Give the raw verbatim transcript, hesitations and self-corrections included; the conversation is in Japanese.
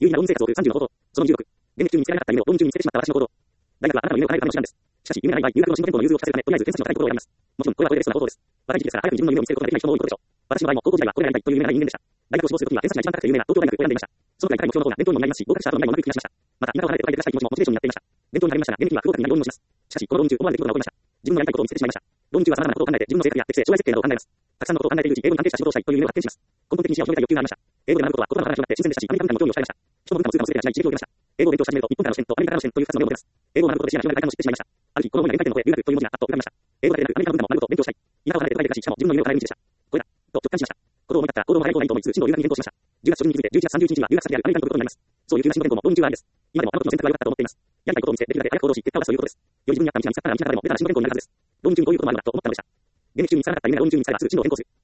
有意義な論文生活を送るさんじゅうの方法。そのにじゅうろく。現役中に見つけられなかった夢を論文中に見つけてしまった私の行動。大学はあなたの夢を叶えるための手段です。しかし、夢がない場合、留学の進歩天候の融通を聞かせるため、とりあえず偏差値の高いところを選びます。もちろん、これはこれでベストな方法です。若い時期ですから、早く自分の夢を見つけることができない人も多いことでしょう。私の場合も、高校時代はこれがやりたいという夢がない人間でした。大学を志望するときは偏差値が一番高くて有名な東京大学を選んでいました。そのくらい高い目標の方が勉強にもなりますし、合格した後の未来も長く気がしました。また、田舎を離れて都会で暮らしたい気持ちもモチベーションになっていました。勉強になりましたが、現役は不合格になり浪人もします。しかし、この浪人中、思わぬ出来事が起こりました。自分のやりたいことを見つけてしまいました。浪人中は様々なことを考えて、自分の性格や適性、将来設計などを考えます。たくさんのことを考えているうち、英語に関係した仕事をしたいという夢を発見します。根本的に視野を広げた欲求がありました。英語で学ぶことは言葉の話が広がって新鮮でしたし、アメリカ文化も興味を惹かれました。人も文化も通貨も全てがしない地域を受けました。英語を勉強し始めると、日本からの視点とアメリカからの視点というふたつの目を持てます。英語を学ぶことで視野が広がる会話を知ってしまいました。ある日、この本がやりたい点の方で留学という文字がパッと浮かびました。英語だけでなくアメリカ文化も学ぶことを勉強したい。田舎を離れて都会で暮らし、しかも自分の夢を叶える道でした。これだ、と直感しました。ことを思い立ったら行動も早い方がいいと思い、通信の留学に変更しました。じゅうがつ初旬に気づいて、じゅういちがつさんじゅういちにちには留学先であるアメリカに飛ぶことになります。そういう急な進路変更も浪人中はありです。今でもあの時の選択が良かったと思っています。やりたいことを見つけ、できるだけ早く行動し、結果を出すということです。より自分に合った道が見つかったら道半でもベタな進路変更になるはずです。浪人中にこういうこともあるんだと思ったのでした。現役中に見つからなかった夢が浪人中に見つかればすぐ進路を変更する。